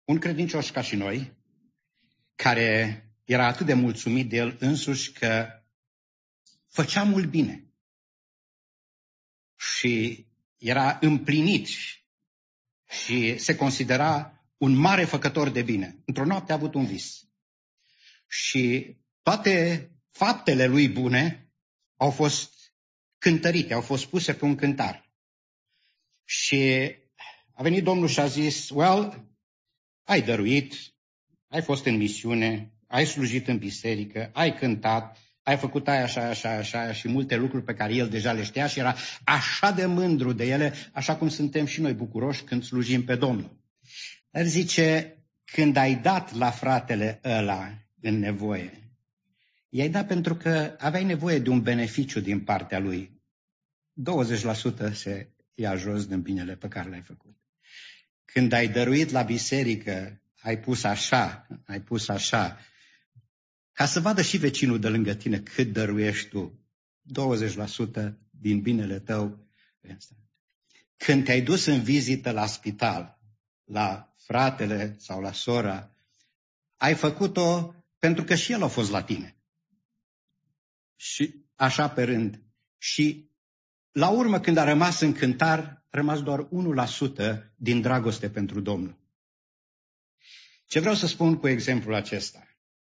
un credincios ca și noi, care era atât de mulțumit de el însuși că făcea mult bine și era împlinit și se considera un mare făcător de bine. Într-o noapte a avut un vis și toate faptele lui bune au fost cântărite, au fost puse pe un cântar. Și a venit Domnul și a zis, ai dăruit, ai fost în misiune, ai slujit în biserică, ai cântat, ai făcut aia, așa și multe lucruri pe care el deja le știa și era așa de mândru de ele, așa cum suntem și noi bucuroși când slujim pe Domnul. Dar zice, când ai dat la fratele ăla în nevoie, i-ai dat pentru că aveai nevoie de un beneficiu din partea lui. 20% se ia jos din binele pe care l-ai făcut. Când ai dăruit la biserică, ai pus așa, ca să vadă și vecinul de lângă tine cât dăruiești tu. 20% din binele tău. Când te-ai dus în vizită la spital, la fratele sau la sora, ai făcut-o pentru că și el a fost la tine. Și așa pe rând. Și la urmă, când a rămas în cântar, a rămas doar 1% din dragoste pentru Domnul. Ce vreau să spun cu exemplul acesta?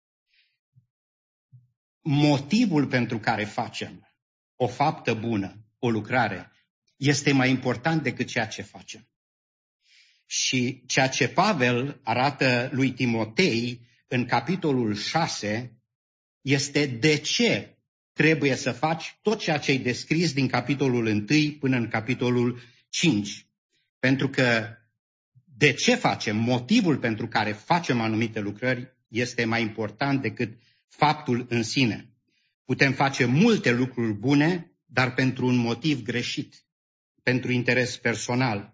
Motivul pentru care facem o faptă bună, o lucrare, este mai important decât ceea ce facem. Și ceea ce Pavel arată lui Timotei în capitolul 6 este de ce trebuie să faci tot ceea ce ai descris din capitolul 1 până în capitolul 5. Pentru că de ce facem, motivul pentru care facem anumite lucrări este mai important decât faptul în sine. Putem face multe lucruri bune, dar pentru un motiv greșit, pentru interes personal.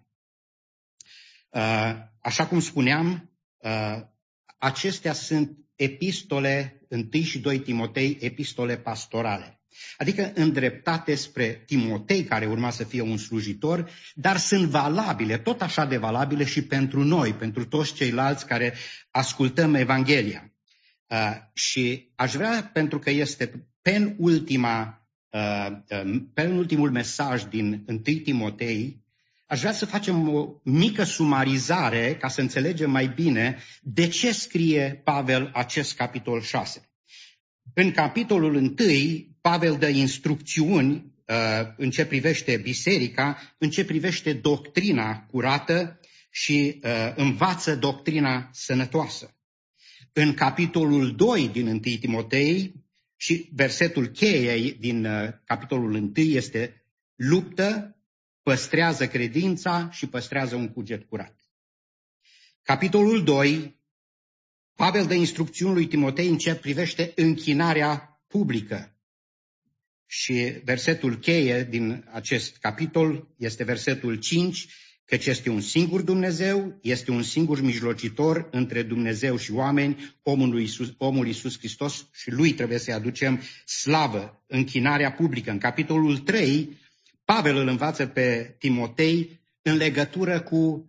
Așa cum spuneam, acestea sunt epistole 1 și 2 Timotei, epistole pastorale. Adică îndreptate spre Timotei, care urma să fie un slujitor, dar sunt valabile, tot așa de valabile și pentru noi, pentru toți ceilalți care ascultăm Evanghelia. Și aș vrea, pentru că este penultimul mesaj din 1 Timotei, aș vrea să facem o mică sumarizare ca să înțelegem mai bine de ce scrie Pavel acest capitol 6. În capitolul 1, Pavel dă instrucțiuni în ce privește biserica, în ce privește doctrina curată și învață doctrina sănătoasă. În capitolul 2 din 1 Timotei și versetul cheie din capitolul 1 este luptă, păstrează credința și păstrează un cuget curat. Capitolul 2, Pavel dă instrucțiuni lui Timotei în ce privește închinarea publică. Și versetul cheie din acest capitol este versetul 5, căci este un singur Dumnezeu, este un singur mijlocitor între Dumnezeu și oameni, omul Iisus Hristos, și lui trebuie să-i aducem slavă, închinarea publică. În capitolul 3, Pavel îl învață pe Timotei în legătură cu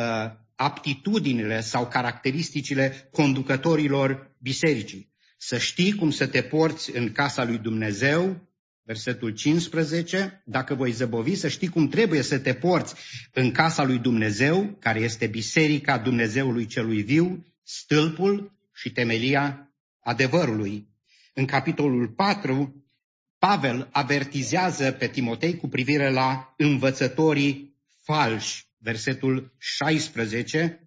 aptitudinile sau caracteristicile conducătorilor bisericii. Să știi cum să te porți în casa lui Dumnezeu, versetul 15, dacă voi zăbovi, să știi cum trebuie să te porți în casa lui Dumnezeu, care este biserica Dumnezeului celui viu, stâlpul și temelia adevărului. În capitolul 4, Pavel avertizează pe Timotei cu privire la învățătorii falși. Versetul 16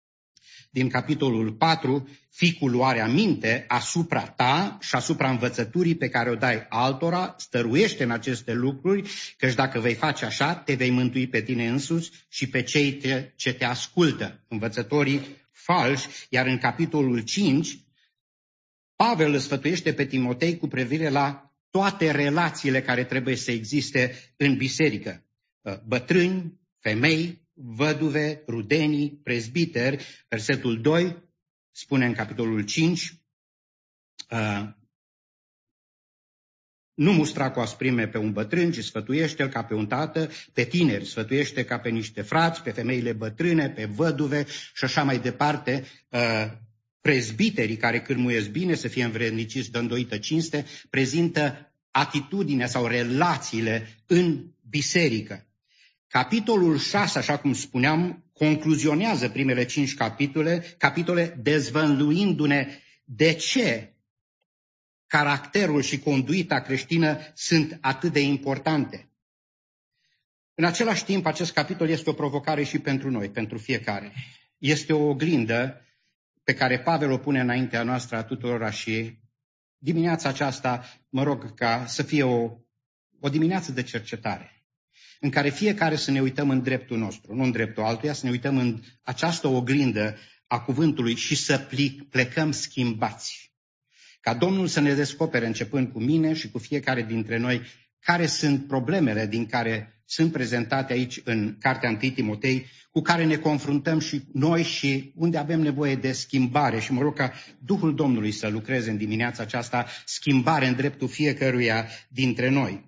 din capitolul 4, fii cu luarea minte asupra ta și asupra învățăturii pe care o dai altora, stăruiește în aceste lucruri, căci dacă vei face așa, te vei mântui pe tine însuți și pe cei ce te ascultă, învățătorii falși. Iar în capitolul 5, Pavel îl sfătuiește pe Timotei cu privire la toate relațiile care trebuie să existe în biserică. Bătrâni, femei, văduve, rudenii, prezbiteri. Versetul 2 spune în capitolul 5, Nu mustra cu asprime pe un bătrân, ci sfătuiește-l ca pe un tată, pe tineri sfătuiește ca pe niște frați, pe femeile bătrâne, pe văduve și așa mai departe. Prezbiterii care cârmuiesc bine, să fie învredniciți de îndoită cinste, prezintă atitudinea sau relațiile în biserică. Capitolul 6, așa cum spuneam, concluzionează primele 5 capitole dezvăluindu-ne de ce caracterul și conduita creștină sunt atât de importante. În același timp, acest capitol este o provocare și pentru noi, pentru fiecare. Este o oglindă pe care Pavel o pune înaintea noastră a tuturora și dimineața aceasta mă rog ca să fie o dimineață de cercetare, în care fiecare să ne uităm în dreptul nostru, nu în dreptul altuia, să ne uităm în această oglindă a cuvântului și să plecăm schimbați. Ca Domnul să ne descopere, începând cu mine și cu fiecare dintre noi, care sunt problemele din care sunt prezentate aici în Cartea 1 Timotei, cu care ne confruntăm și noi și unde avem nevoie de schimbare. Și mă rog ca Duhul Domnului să lucreze în dimineața aceasta, schimbare în dreptul fiecăruia dintre noi.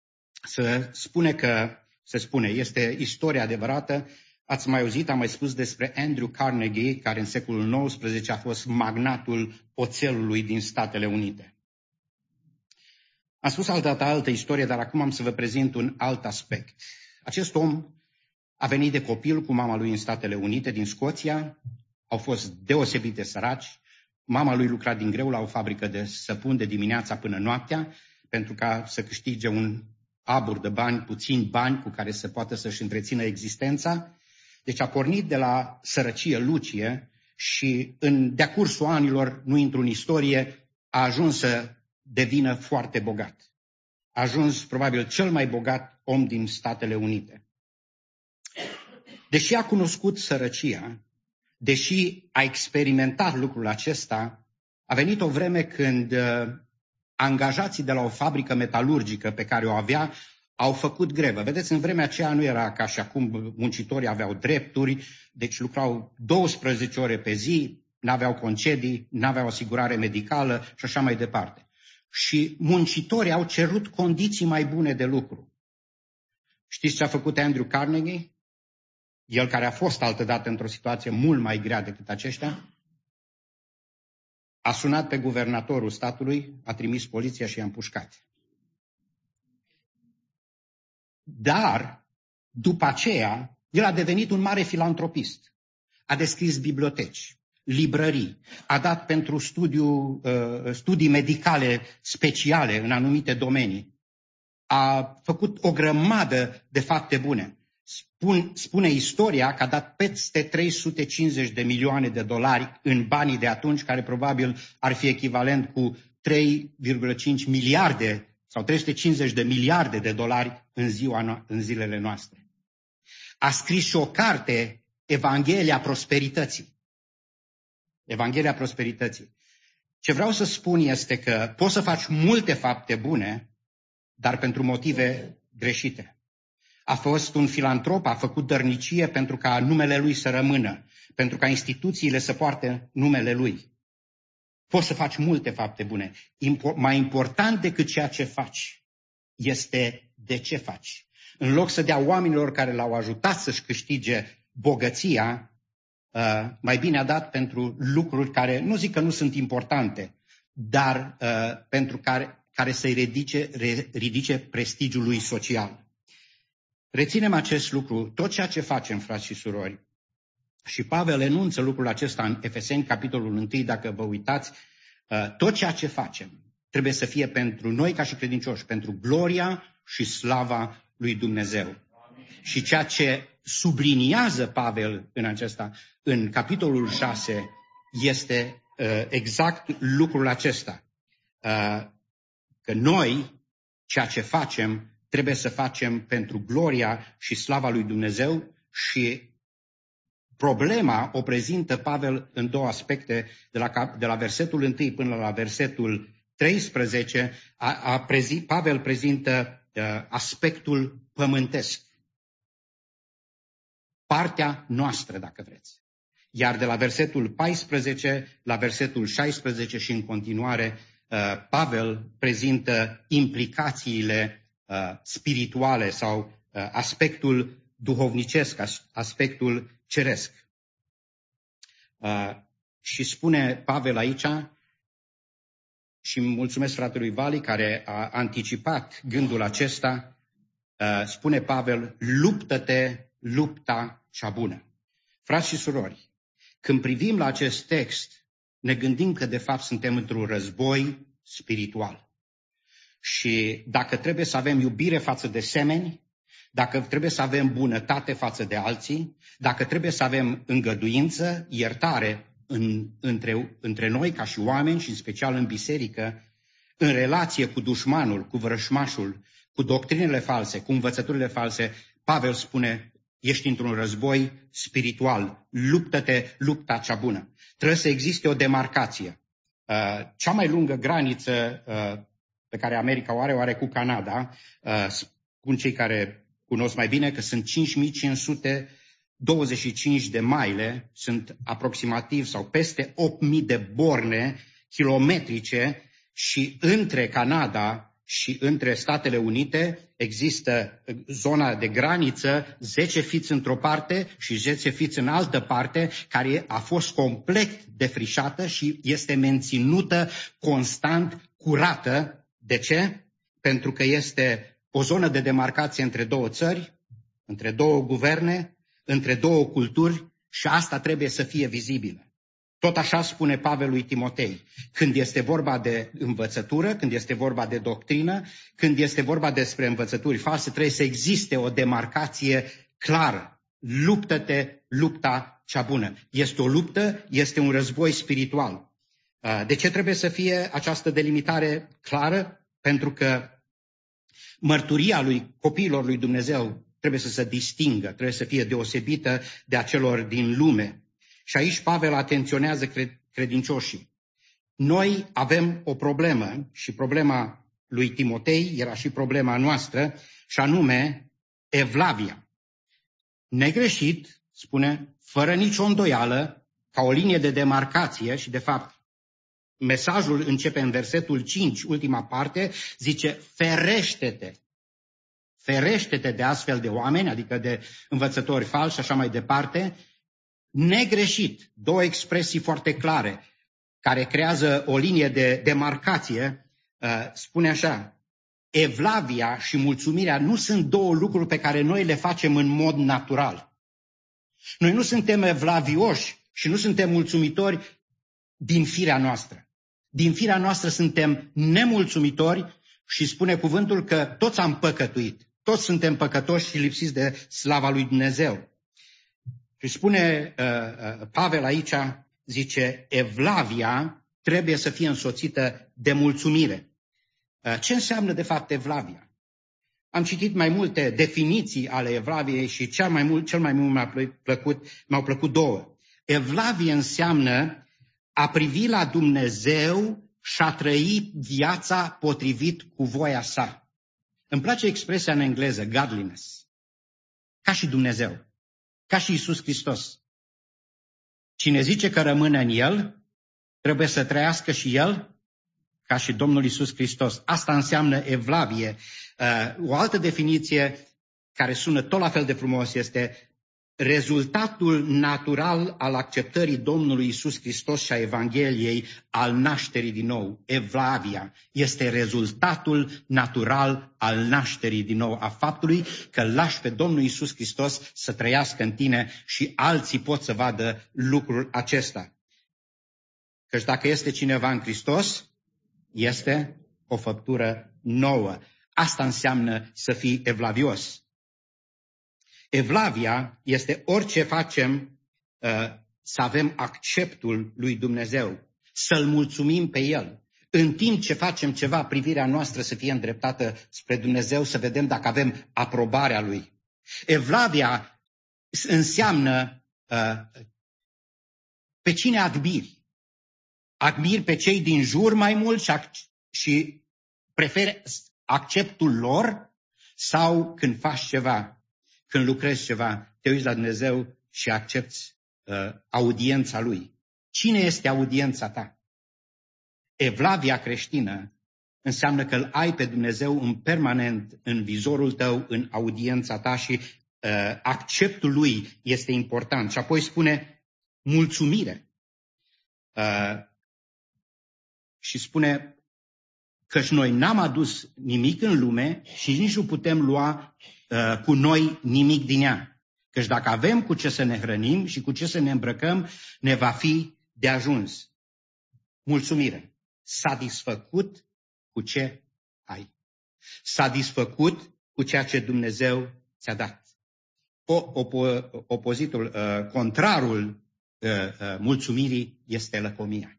Se spune, este istoria adevărată. Ați mai auzit, am mai spus despre Andrew Carnegie, care în secolul XIX a fost magnatul oțelului din Statele Unite. Am spus altă istorie, dar acum am să vă prezint un alt aspect. Acest om a venit de copil cu mama lui în Statele Unite, din Scoția. Au fost deosebit de săraci. Mama lui lucra din greu la o fabrică de săpun de dimineața până noaptea, pentru ca să câștige un abur de bani, puțini bani cu care să poată să-și întrețină existența. Deci a pornit de la sărăcie lucie și de-a cursul anilor, nu intru în istorie, a ajuns să devină foarte bogat. A ajuns probabil cel mai bogat om din Statele Unite. Deși a cunoscut sărăcia, deși a experimentat lucrul acesta, a venit o vreme când angajații de la o fabrică metalurgică pe care o avea au făcut grevă. Vedeți, în vremea aceea nu era ca și acum, muncitorii aveau drepturi, deci lucrau 12 ore pe zi, n-aveau concedii, n-aveau asigurare medicală și așa mai departe. Și muncitorii au cerut condiții mai bune de lucru. Știți ce a făcut Andrew Carnegie? El care a fost altădată într-o situație mult mai grea decât aceștia, a sunat pe guvernatorul statului, a trimis poliția și i-a împușcat. Dar, după aceea, el a devenit un mare filantropist. A deschis biblioteci, librării, a dat pentru studii medicale speciale în anumite domenii. A făcut o grămadă de fapte bune. Spune istoria că a dat peste 350 de milioane de dolari în banii de atunci, care probabil ar fi echivalent cu 3,5 miliarde sau 350 de miliarde de dolari în zilele noastre. A scris și o carte, Evanghelia Prosperității. Evanghelia Prosperității. Ce vreau să spun este că poți să faci multe fapte bune, dar pentru motive greșite. A fost un filantrop, a făcut dărnicie pentru ca numele lui să rămână, pentru ca instituțiile să poarte numele lui. Poți să faci multe fapte bune. Mai important decât ceea ce faci este de ce faci. În loc să dea oamenilor care l-au ajutat să-și câștige bogăția, mai bine a dat pentru lucruri care, nu zic că nu sunt importante, dar pentru care să-i ridice prestigiul lui social. Reținem acest lucru, tot ceea ce facem, frați și surori. Și Pavel enunță lucrul acesta în Efeseni, capitolul 1, dacă vă uitați, tot ceea ce facem trebuie să fie pentru noi ca și credincioși, pentru gloria și slava lui Dumnezeu. Amin. Și ceea ce subliniază Pavel în capitolul 6, este exact lucrul acesta. Că noi, ceea ce facem, trebuie să facem pentru gloria și slava lui Dumnezeu și problema o prezintă Pavel în două aspecte, de la versetul 1 până la versetul 13, Pavel prezintă aspectul pământesc. Partea noastră, dacă vreți. Iar de la versetul 14 la versetul 16 și în continuare, Pavel prezintă implicațiile spirituale sau aspectul duhovnicesc, aspectul ceresc. Și spune Pavel aici, și mulțumesc fratelui Vali care a anticipat gândul acesta, spune Pavel, luptă-te lupta cea bună. Frați și surori, când privim la acest text, ne gândim că de fapt suntem într-un război spiritual. Și dacă trebuie să avem iubire față de semeni, dacă trebuie să avem bunătate față de alții, dacă trebuie să avem îngăduință, iertare între noi ca și oameni și în special în biserică, în relație cu dușmanul, cu vrășmașul, cu doctrinele false, cu învățăturile false, Pavel spune, ești într-un război spiritual, luptă-te lupta cea bună. Trebuie să existe o demarcație. Cea mai lungă graniță pe care America o are cu Canada, spun cei care cunosc mai bine că sunt 5525 de mile, sunt aproximativ sau peste 8000 de borne kilometrice și între Canada și între Statele Unite există zona de graniță, 10 fiți într-o parte și 10 fiți în altă parte, care a fost complet defrișată și este menținută constant curată. De ce? Pentru că este o zonă de demarcație între două țări, între două guverne, între două culturi și asta trebuie să fie vizibilă. Tot așa spune Pavel lui Timotei, când este vorba de învățătură, când este vorba de doctrină, când este vorba despre învățături false, trebuie să existe o demarcație clară. Luptă-te lupta cea bună. Este o luptă, este un război spiritual. De ce trebuie să fie această delimitare clară? Pentru că mărturia lui copiilor lui Dumnezeu trebuie să se distingă, trebuie să fie deosebită de a celor din lume. Și aici Pavel atenționează credincioșii. Noi avem o problemă și problema lui Timotei era și problema noastră, și anume evlavia. Negreșit, spune, fără nicio îndoială, ca o linie de demarcație și de fapt mesajul începe în versetul 5, ultima parte, zice ferește-te. Ferește-te de astfel de oameni, adică de învățători falși și așa mai departe, negreșit, două expresii foarte clare, care creează o linie de demarcație, spune așa, evlavia și mulțumirea nu sunt două lucruri pe care noi le facem în mod natural. Noi nu suntem evlavioși și nu suntem mulțumitori din firea noastră. Din firea noastră suntem nemulțumitori și spune cuvântul că toți am păcătuit. Toți suntem păcătoși și lipsiți de slava lui Dumnezeu. Și spune Pavel aici, zice, evlavia trebuie să fie însoțită de mulțumire. Ce înseamnă de fapt evlavia? Am citit mai multe definiții ale evlaviei și cel mai mult mi-au plăcut două. Evlavie înseamnă a privi la Dumnezeu și a trăi viața potrivit cu voia sa. Îmi place expresia în engleză, godliness. Ca și Dumnezeu, ca și Iisus Hristos. Cine zice că rămâne în El, trebuie să trăiască și El ca și Domnul Iisus Hristos. Asta înseamnă evlavie. O altă definiție care sună tot la fel de frumos este rezultatul natural al acceptării Domnului Iisus Hristos și a Evangheliei, al nașterii din nou. Evlavia este rezultatul natural al nașterii din nou, a faptului că lași pe Domnul Iisus Hristos să trăiască în tine și alții pot să vadă lucrul acesta. Căci dacă este cineva în Hristos, este o făptură nouă. Asta înseamnă să fii evlavios. Evlavia este orice facem să avem acceptul lui Dumnezeu, să-L mulțumim pe El. În timp ce facem ceva, privirea noastră să fie îndreptată spre Dumnezeu, să vedem dacă avem aprobarea Lui. Evlavia înseamnă pe cine admiri. Admiri pe cei din jur mai mult și preferi acceptul lor sau când faci ceva, când lucrezi ceva, te uiți la Dumnezeu și accepți audiența Lui. Cine este audiența ta? Evlavia creștină înseamnă că îl ai pe Dumnezeu în permanent în vizorul tău, în audiența ta și acceptul lui este important. Și apoi spune mulțumire. Și spune căci noi n-am adus nimic în lume și nici nu putem lua cu noi nimic din ea. Căci dacă avem cu ce să ne hrănim și cu ce să ne îmbrăcăm, ne va fi de ajuns. Mulțumire. Satisfăcut cu ce ai. Satisfăcut cu ceea ce Dumnezeu ți-a dat. Opozitul, contrarul mulțumirii este lăcomia.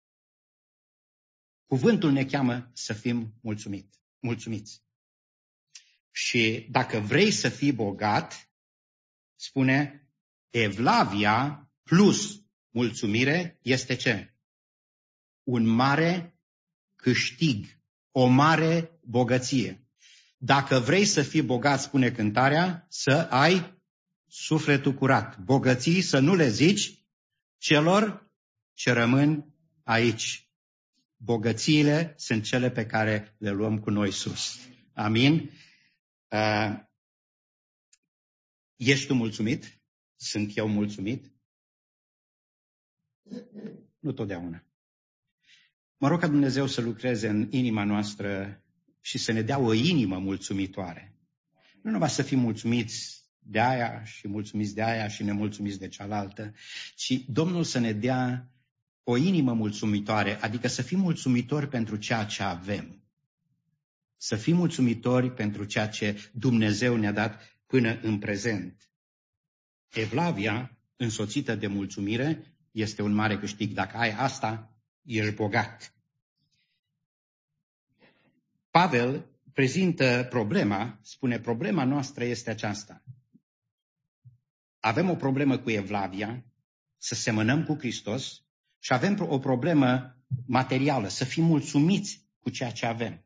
Cuvântul ne cheamă să fim mulțumiți. Și dacă vrei să fii bogat, spune, evlavia plus mulțumire este ce? Un mare câștig, o mare bogăție. Dacă vrei să fii bogat, spune cântarea, să ai sufletul curat. Bogății să nu le zici celor ce rămân aici. Bogățiile sunt cele pe care le luăm cu noi sus. Amin? Ești tu mulțumit? Sunt eu mulțumit? Nu totdeauna. Mă rog ca Dumnezeu să lucreze în inima noastră și să ne dea o inimă mulțumitoare. Nu numai să fim mulțumiți de aia și mulțumiți de aia și nemulțumiți de cealaltă, ci Domnul să ne dea o inimă mulțumitoare, adică să fim mulțumitori pentru ceea ce avem. Să fim mulțumitori pentru ceea ce Dumnezeu ne-a dat până în prezent. Evlavia, însoțită de mulțumire, este un mare câștig. Dacă ai asta, ești bogat. Pavel prezintă problema, spune, problema noastră este aceasta. Avem o problemă cu evlavia, să semănăm cu Hristos, și avem o problemă materială, să fim mulțumiți cu ceea ce avem.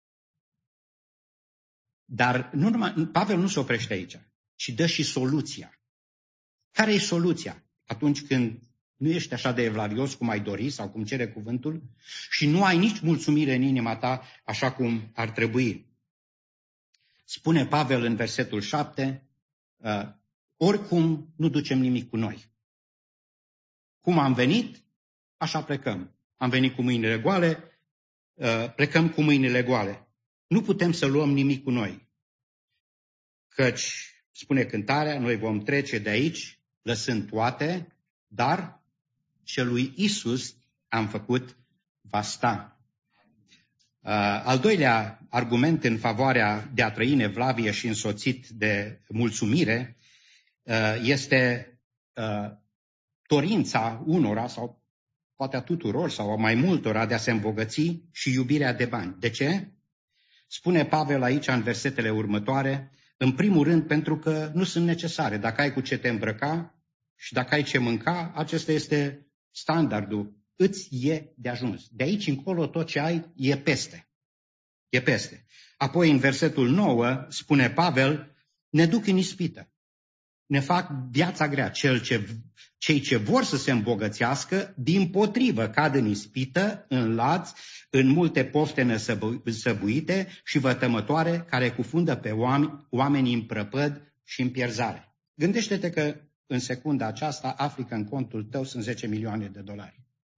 Dar Pavel nu se oprește aici, ci dă și soluția. Care e soluția atunci când nu ești așa de evlavios cum ai dori sau cum cere cuvântul și nu ai nici mulțumire în inima ta așa cum ar trebui? Spune Pavel în versetul 7, oricum nu ducem nimic cu noi. Cum am venit, așa plecăm. Am venit cu mâinile goale, plecăm cu mâinile goale. Nu putem să luăm nimic cu noi. Căci, spune cântarea, noi vom trece de aici, lăsând toate, dar ce lui Iisus am făcut va sta. Al doilea argument în favoarea de a trăi în evlavie și însoțit de mulțumire este dorința unora sau poate a tuturor sau a mai multora de a se îmbogăți și iubirea de bani. De ce? Spune Pavel aici în versetele următoare, în primul rând pentru că nu sunt necesare. Dacă ai cu ce te îmbrăca și dacă ai ce mânca, acesta este standardul. Îți e de ajuns. De aici încolo tot ce ai e peste. E peste. Apoi în versetul 9 spune Pavel, ne duc în ispită. Ne fac viața grea. Cei ce vor să se îmbogățească, dimpotrivă, cad în ispită, în laț, în multe pofte nesăbuite și vătămătoare care cufundă pe oamenii în prăpăd și în pierzare. Gândește-te că în secunda aceasta afli că în contul tău sunt 10 milioane de dolari.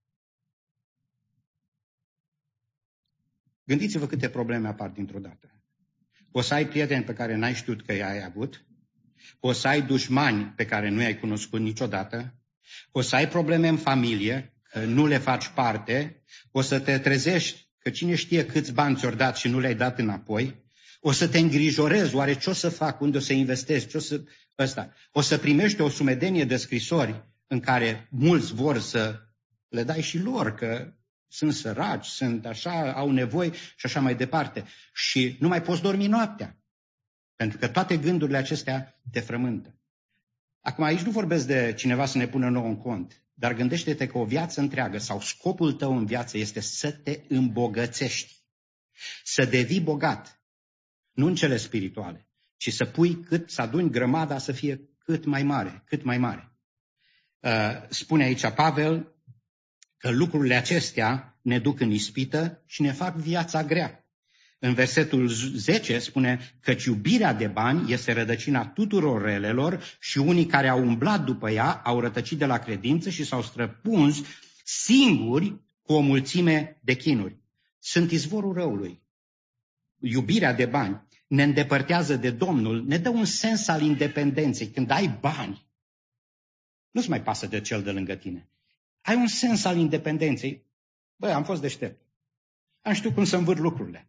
Gândiți-vă câte probleme apar dintr-o dată. O să ai prieteni pe care n-ai știut că i-ai avut, o să ai dușmani pe care nu i-ai cunoscut niciodată, o să ai probleme în familie, că nu le faci parte, o să te trezești că cine știe câți bani ți-or dat și nu le-ai dat înapoi, o să te îngrijorezi, oare ce o să fac, unde o să investesc, o să primești o sumedenie de scrisori în care mulți vor să le dai și lor, că sunt săraci, sunt așa, au nevoie și așa mai departe. Și nu mai poți dormi noaptea. Pentru că toate gândurile acestea te frământă. Acum aici nu vorbesc de cineva să ne pună nou în cont, dar gândește-te că o viață întreagă sau scopul tău în viață este să te îmbogățești, să devii bogat, nu în cele spirituale, ci să aduni grămada să fie cât mai mare, cât mai mare. Spune aici Pavel că lucrurile acestea ne duc în ispită și ne fac viața grea. În versetul 10 spune că iubirea de bani este rădăcina tuturor relelor și unii care au umblat după ea au rătăcit de la credință și s-au străpuns singuri cu o mulțime de chinuri. Sunt izvorul răului. Iubirea de bani ne îndepărtează de Domnul, ne dă un sens al independenței. Când ai bani, nu-ți mai pasă de cel de lângă tine. Ai un sens al independenței. Băi, am fost deștept. Am știut cum să învârt lucrurile.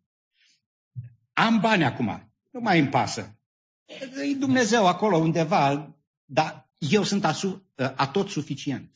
Am bani acum, nu mai îmi pasă. E Dumnezeu acolo undeva, dar eu sunt atot suficient.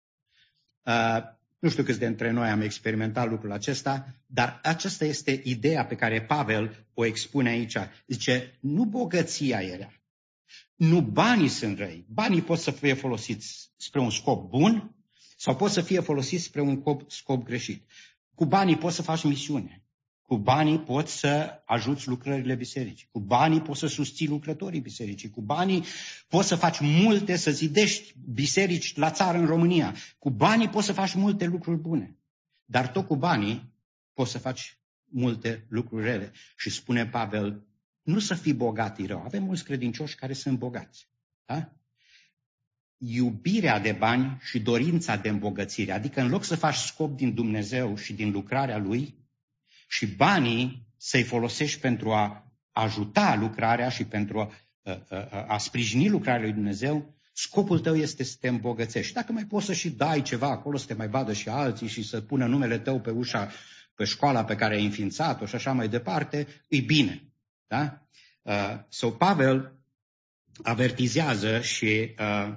Nu știu câți dintre noi am experimentat lucrul acesta, dar aceasta este ideea pe care Pavel o expune aici. Zice, nu bogăția era, nu banii sunt răi. Banii pot să fie folosiți spre un scop bun sau pot să fie folosiți spre un scop greșit. Cu banii poți să faci misiune. Cu banii poți să ajuți lucrările bisericii. Cu banii poți să susții lucrătorii bisericii. Cu banii poți să faci multe, să zidești biserici la țară în România. Cu banii poți să faci multe lucruri bune. Dar tot cu banii poți să faci multe lucruri rele. Și spune Pavel, nu să fii bogat e rău. Avem mulți credincioși care sunt bogați. Da? Iubirea de bani și dorința de îmbogățire. Adică în loc să faci scop din Dumnezeu și din lucrarea Lui, și banii să-i folosești pentru a ajuta lucrarea și pentru a sprijini lucrarea lui Dumnezeu, scopul tău este să te îmbogățești. Dacă mai poți să și dai ceva acolo, să te mai vadă și alții și să pună numele tău pe ușa, pe școala pe care ai înființat-o și așa mai departe, e bine. Da? Pavel avertizează și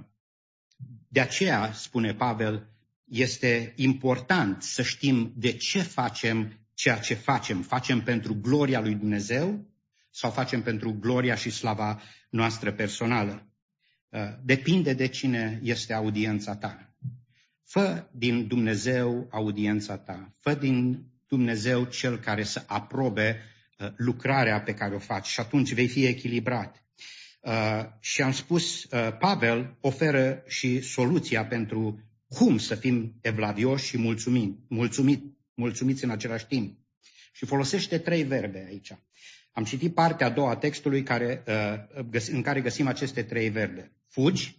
de aceea, spune Pavel, este important să știm de ce facem ceea ce facem. Facem pentru gloria lui Dumnezeu sau facem pentru gloria și slava noastră personală? Depinde de cine este audiența ta. Fă din Dumnezeu audiența ta. Fă din Dumnezeu cel care să aprobe lucrarea pe care o faci și atunci vei fi echilibrat. Și am spus, Pavel oferă și soluția pentru cum să fim evlavioși și mulțumiți în același timp. Și folosește 3 verbe aici. Am citit partea a doua a textului în care găsim aceste 3 verbe. Fugi,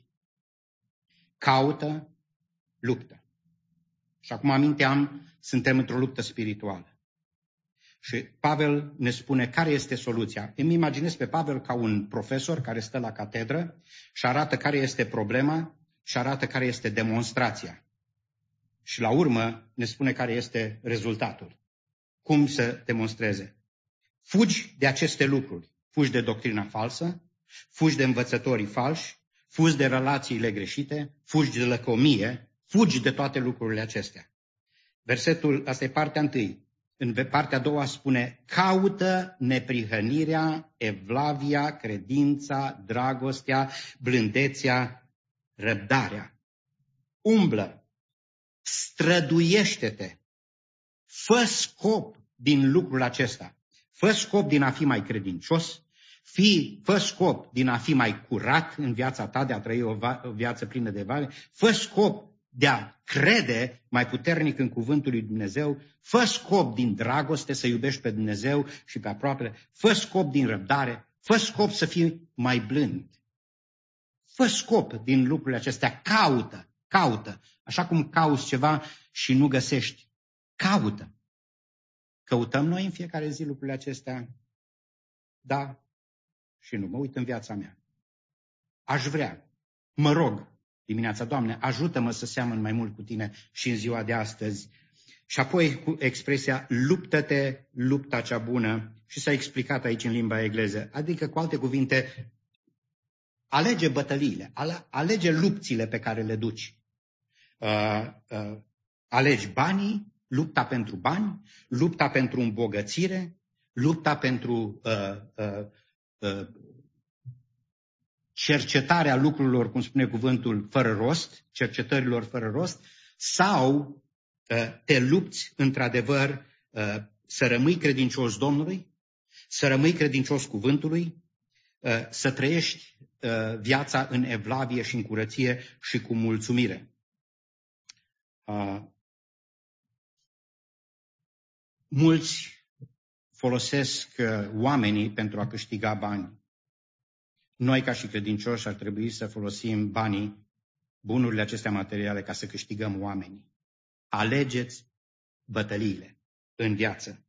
caută, luptă. Și acum aminteam, suntem într-o luptă spirituală. Și Pavel ne spune care este soluția. Îmi imaginez pe Pavel ca un profesor care stă la catedră și arată care este problema și arată care este demonstrația. Și la urmă ne spune care este rezultatul. Cum să demonstreze. Fugi de aceste lucruri. Fugi de doctrina falsă, fugi de învățătorii falși, fugi de relațiile greșite, fugi de lăcomie, fugi de toate lucrurile acestea. Versetul, asta e partea 1. În partea a doua spune, caută neprihănirea, evlavia, credința, dragostea, blândețea, răbdarea. Umblă, străduiește-te, fă scop din lucrul acesta, fă scop din a fi mai credincios, fă scop din a fi mai curat în viața ta, de a trăi o viață plină de vale, fă scop de a crede mai puternic în cuvântul lui Dumnezeu, fă scop din dragoste să iubești pe Dumnezeu și pe aproapele, fă scop din răbdare, fă scop să fii mai blând. Fă scop din lucrurile acestea, caută, așa cum cauți ceva și nu găsești, caută. Căutăm noi în fiecare zi lucrurile acestea? Da și nu. Mă uit în viața mea. Aș vrea, mă rog dimineața, Doamne, ajută-mă să seamăn mai mult cu Tine și în ziua de astăzi. Și apoi cu expresia, luptă-te, lupta cea bună, și s-a explicat aici în limba engleză. Adică, cu alte cuvinte, alege bătăliile, alege lupțile pe care le duci. Alegi banii, lupta pentru bani, lupta pentru îmbogățire, lupta pentru cercetarea lucrurilor, cum spune cuvântul, fără rost, cercetărilor fără rost, sau te lupți într-adevăr să rămâi credincios Domnului, să rămâi credincios cuvântului, să trăiești viața în evlavie și în curăție și cu mulțumire. Mulți folosesc oamenii pentru a câștiga bani. Noi, ca și credincioși, ar trebui să folosim banii, bunurile acestea materiale, ca să câștigăm oamenii. Alegeți bătăliile în viață.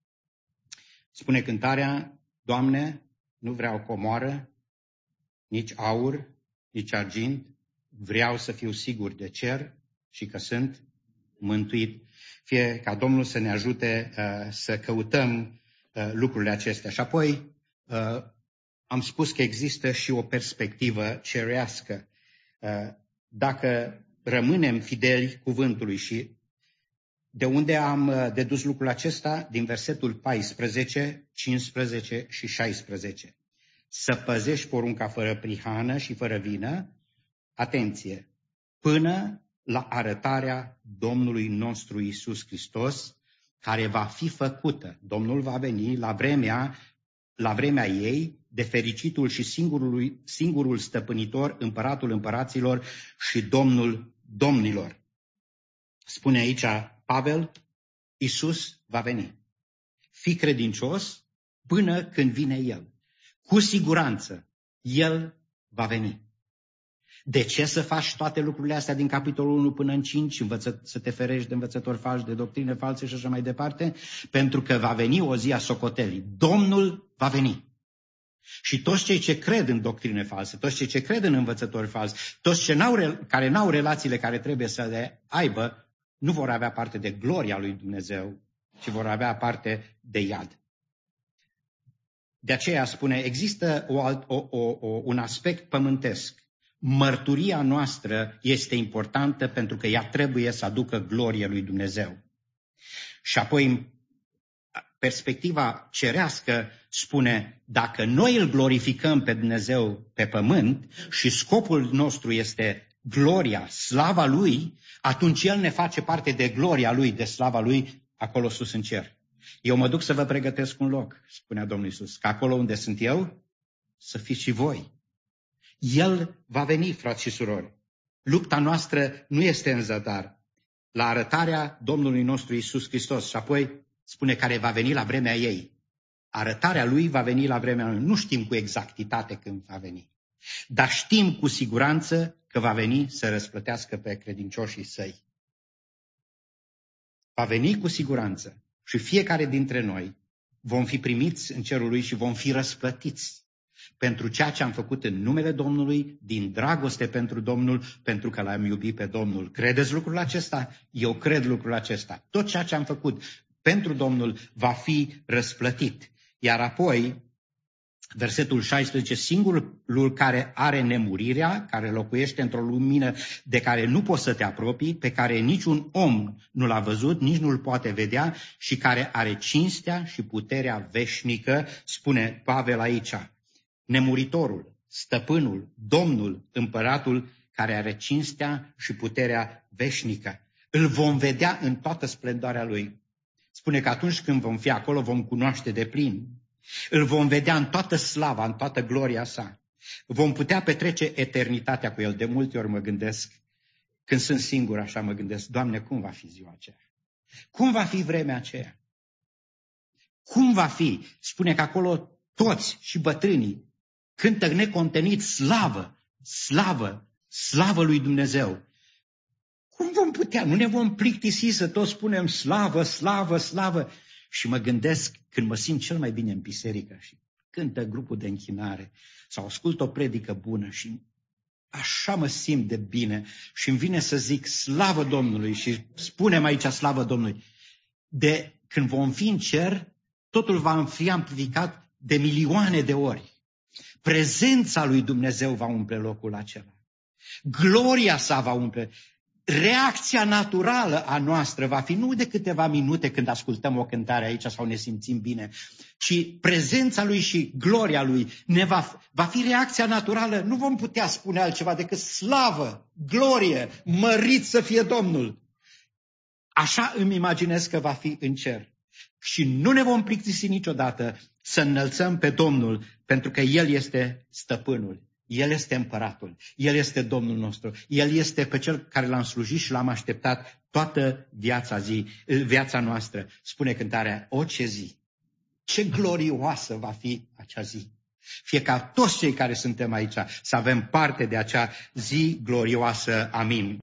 Spune cântarea: Doamne, nu vreau comoară, nici aur, nici argint, vreau să fiu sigur de cer și că sunt mântuit. Fie ca Domnul să ne ajute să căutăm lucrurile acestea. Și apoi am spus că există și o perspectivă cerească. Dacă rămânem fideli cuvântului, și de unde am dedus lucrul acesta? Din versetul 14, 15 și 16. Să păzești porunca fără prihană și fără vină, atenție, până la arătarea Domnului nostru Iisus Hristos, care va fi făcută. Domnul va veni la vremea ei, de fericitul și singurul stăpânitor, împăratul împăraților și Domnul domnilor. Spune aici Pavel, Iisus va veni. Fii credincios până când vine El. Cu siguranță, El va veni. De ce să faci toate lucrurile astea din capitolul 1 până în 5, să te ferești de învățători falși, de doctrine false și așa mai departe? Pentru că va veni o zi a socotelii. Domnul va veni. Și toți cei ce cred în doctrine false, toți cei ce cred în învățători falsi, toți care n-au relațiile care trebuie să le aibă, nu vor avea parte de gloria lui Dumnezeu, ci vor avea parte de iad. De aceea spune, există un aspect pământesc. Mărturia noastră este importantă pentru că ea trebuie să aducă glorie lui Dumnezeu. Și apoi, perspectiva cerească spune, dacă noi îl glorificăm pe Dumnezeu pe pământ și scopul nostru este gloria, slava Lui, atunci El ne face parte de gloria Lui, de slava Lui, acolo sus în cer. Eu mă duc să vă pregătesc un loc, spunea Domnul Iisus, că acolo unde sunt eu, să fiți și voi. El va veni, frați și surori. Lupta noastră nu este în zadar. La arătarea Domnului nostru Iisus Hristos. Și apoi spune care va veni la vremea ei. Arătarea Lui va veni la vremea Lui. Nu știm cu exactitate când va veni. Dar știm cu siguranță că va veni să răsplătească pe credincioșii Săi. Va veni cu siguranță. Și fiecare dintre noi vom fi primiți în cerul Lui și vom fi răsplătiți pentru ceea ce am făcut în numele Domnului, din dragoste pentru Domnul, pentru că L-am iubit pe Domnul. Credeți lucrul acesta? Eu cred lucrul acesta. Tot ceea ce am făcut pentru Domnul va fi răsplătit. Iar apoi, versetul 16, singurul care are nemurirea, care locuiește într-o lumină de care nu poți să te apropii, pe care niciun om nu l-a văzut, nici nu-l poate vedea și care are cinstea și puterea veșnică, spune Pavel aici. Nemuritorul, stăpânul, Domnul, împăratul, care are cinstea și puterea veșnică. Îl vom vedea în toată splendoarea Lui. Spune că atunci când vom fi acolo, vom cunoaște de plin. Îl vom vedea în toată slava, în toată gloria sa. Vom putea petrece eternitatea cu El. De multe ori mă gândesc, când sunt singur așa mă gândesc, Doamne, cum va fi ziua aceea? Cum va fi vremea aceea? Cum va fi? Spune că acolo toți și bătrânii cântă necontenit slavă, slavă, slavă lui Dumnezeu. Cum vom putea? Nu ne vom plictisi să toți spunem slavă, slavă, slavă? Și mă gândesc când mă simt cel mai bine în biserică și cântă grupul de închinare sau ascult o predică bună și așa mă simt de bine și îmi vine să zic slavă Domnului și spunem aici slavă Domnului. De când vom fi în cer, totul va fi amplificat de milioane de ori. Prezența lui Dumnezeu va umple locul acela. Gloria sa va umple. Reacția naturală a noastră va fi nu de câteva minute când ascultăm o cântare aici sau ne simțim bine, ci prezența lui și gloria lui va fi reacția naturală. Nu vom putea spune altceva decât slavă, glorie, mărit să fie Domnul. Așa îmi imaginez că va fi în cer. Și nu ne vom plictisi niciodată să înălțăm pe Domnul, pentru că El este stăpânul. El este împăratul, El este Domnul nostru, El este pe Cel care L-am slujit și L-am așteptat toată viața noastră. Spune cântarea, o ce zi, ce glorioasă va fi acea zi. Fie ca toți cei care suntem aici să avem parte de acea zi glorioasă. Amin.